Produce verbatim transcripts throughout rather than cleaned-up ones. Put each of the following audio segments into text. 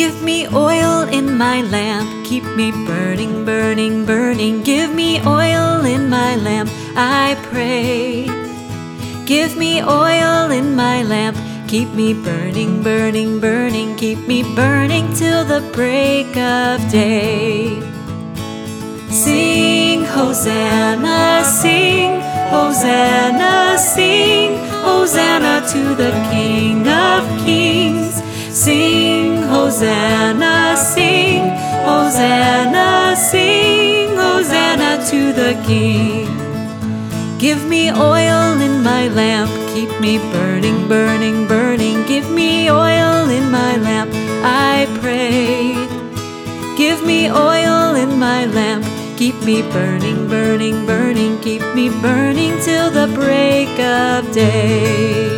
Give me oil in my lamp, keep me burning, burning, burning. Give me oil in my lamp, I pray. Give me oil in my lamp, keep me burning, burning, burning. Keep me burning till the break of day. Sing, Hosanna, sing, Hosanna, sing, Hosanna to the King of Kings. Sing, Hosanna, sing, Hosanna, sing, Hosanna to the King. Give me oil in my lamp, keep me burning, burning, burning. Give me oil in my lamp, I pray. Give me oil in my lamp, keep me burning, burning, burning. Keep me burning till the break of day.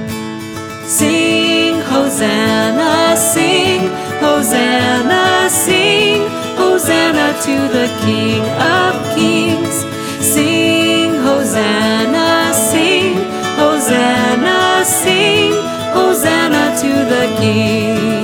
Sing, Hosanna, sing, Hosanna, sing, Hosanna to the King of Kings. Sing, Hosanna, sing, Hosanna, sing, Hosanna to the King.